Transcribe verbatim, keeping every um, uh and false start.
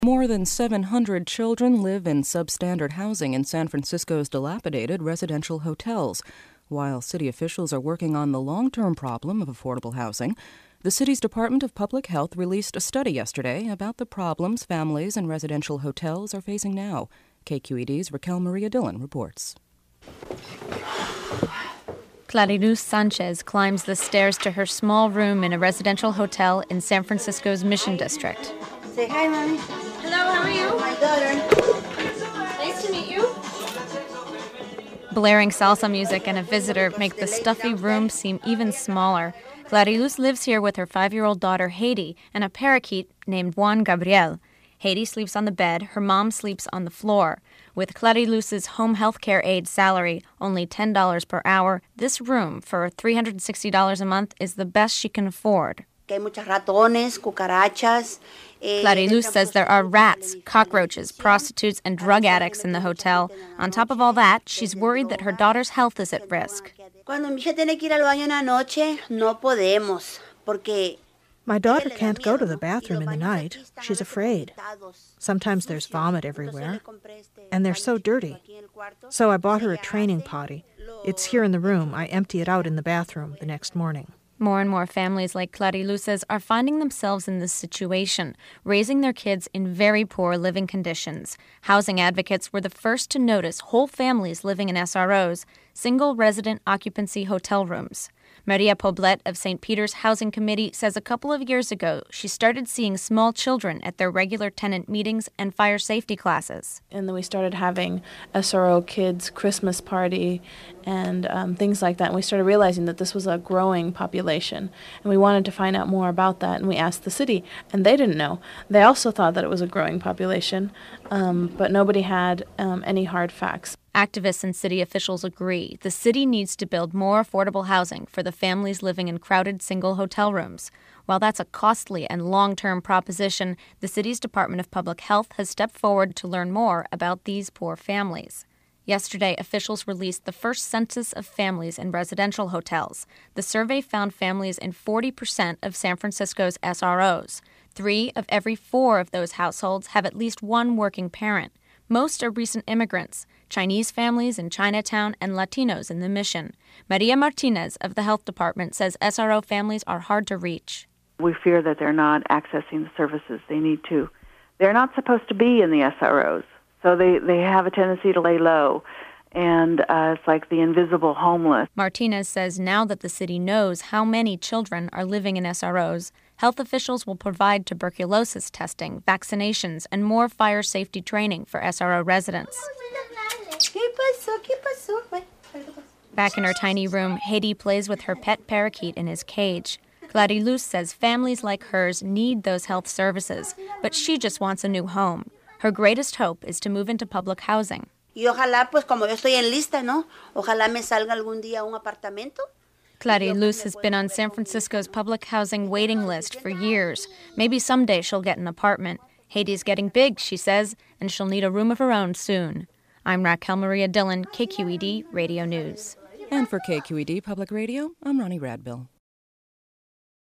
More than seven hundred children live in substandard housing in San Francisco's dilapidated residential hotels. While city officials are working on the long-term problem of affordable housing, the city's Department of Public Health released a study yesterday about the problems families in residential hotels are facing now. K Q E D's Raquel Maria Dillon reports. Clariluz Sanchez climbs the stairs to her small room in a residential hotel in San Francisco's Mission District. Say hi, Mommy. Hello, how are you? My daughter. Nice to meet you. Blaring salsa music and a visitor make the stuffy room seem even smaller. Clariluz lives here with her five-year-old daughter, Haiti, and a parakeet named Juan Gabriel. Haiti sleeps on the bed, her mom sleeps on the floor. With Clariluz's home health care aide salary, only ten dollars per hour, this room for three hundred sixty dollars a month is the best she can afford. Clariluz says there are rats, cockroaches, prostitutes, and drug addicts in the hotel. On top of all that, she's worried that her daughter's health is at risk. My daughter can't go to the bathroom in the night. She's afraid. Sometimes there's vomit everywhere, and they're so dirty. So I bought her a training potty. It's here in the room. I empty it out in the bathroom the next morning. More and more families like Clariluz's are finding themselves in this situation, raising their kids in very poor living conditions. Housing advocates were the first to notice whole families living in S R Os, single resident occupancy hotel rooms. Maria Poblet of Saint Peter's Housing Committee says a couple of years ago she started seeing small children at their regular tenant meetings and fire safety classes. And then we started having S R O kids' Christmas party and um, things like that. And we started realizing that this was a growing population. And we wanted to find out more about that. And we asked the city, and they didn't know. They also thought that it was a growing population, um, but nobody had um, any hard facts. Activists and city officials agree the city needs to build more affordable housing for the families living in crowded single hotel rooms. While that's a costly and long-term proposition, the city's Department of Public Health has stepped forward to learn more about these poor families. Yesterday, officials released the first census of families in residential hotels. The survey found families in forty percent of San Francisco's S R Os. Three of every four of those households have at least one working parent. Most are recent immigrants, Chinese families in Chinatown and Latinos in the Mission. Maria Martinez of the Health Department says S R O families are hard to reach. We fear that they're not accessing the services they need to. They're not supposed to be in the S R Os, so they, they have a tendency to lay low, and uh, it's like the invisible homeless. Martinez says now that the city knows how many children are living in S R Os, health officials will provide tuberculosis testing, vaccinations, and more fire safety training for S R O residents. Back in her tiny room, Haiti plays with her pet parakeet in his cage. Clariluz says families like hers need those health services, but she just wants a new home. Her greatest hope is to move into public housing. Clariluz has been on San Francisco's public housing waiting list for years. Maybe someday she'll get an apartment. Haiti's getting big, she says, and she'll need a room of her own soon. I'm Raquel Maria Dillon, K Q E D Radio News. And for K Q E D Public Radio, I'm Ronnie Radbill.